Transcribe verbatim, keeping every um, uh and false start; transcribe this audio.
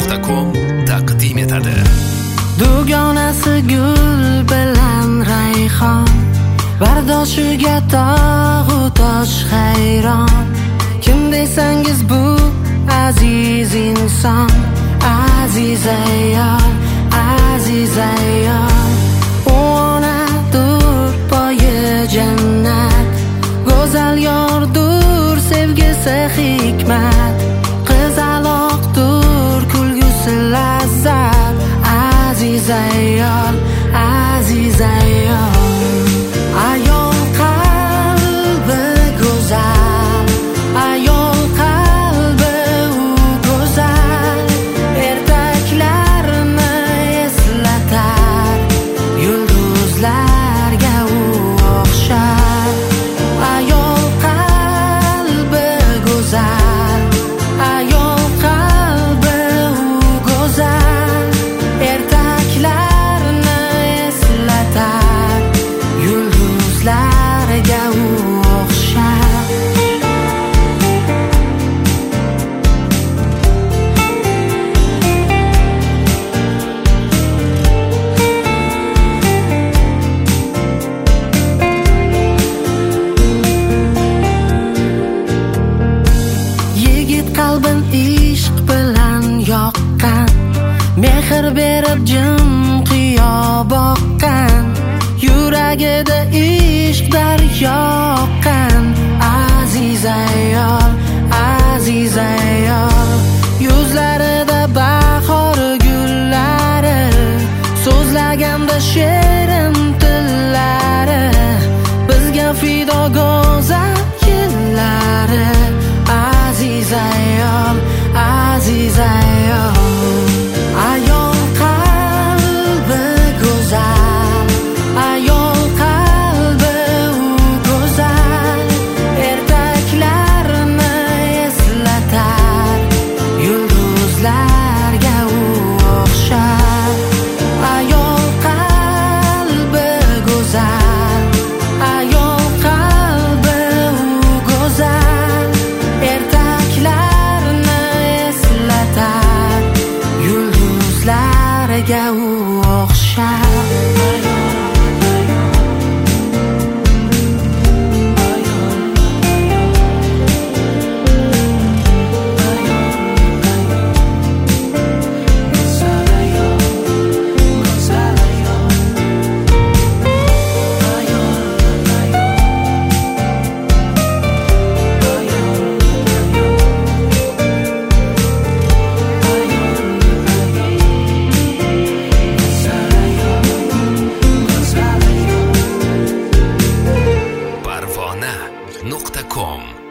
nuqta com taqdim etadi. Dugonasi gul bilan rayhon, bardoshiga tog'u tosh hayron. Kim desangiz bu aziz inson, aziz ayol, aziz ayol. U onadur poyi jannat, go'zal yordur sevgisi hikmat. Qizaloqdur kulgusi lazzat, aziz ayol, aziz ayol. Ayol qalbi go'zal, ayol qalbi u go'zal. Ertaklarni eslatar, yulduzlarga u o'xshar. Ayol qalbi go'zal, ayol qalbi u go'zal. Ertaklarni eslatar, yulduzlarga u o'xshar. Yigit qalbin ishq bilan yoqqan, mehr berib jim qiyo boqqan. Yuragida ishq daryo oqqan, aziz ayol, aziz ayol. Yuzlarida bahor gullari, so'zlaganda she'rim tillari. Bizga fido go'zal yillari, aziz ayol, aziz ayol. Ayol qalbi go'zal, ayol qalbi u go'zal. Ertaklarni eslatar, yulduzlarga u o'xshar. Ayol qalbi go'zal, ayol qalbi u go'zal. Ertaklarni eslatar, yulduzlarga u o'xshar. parvona nuqta com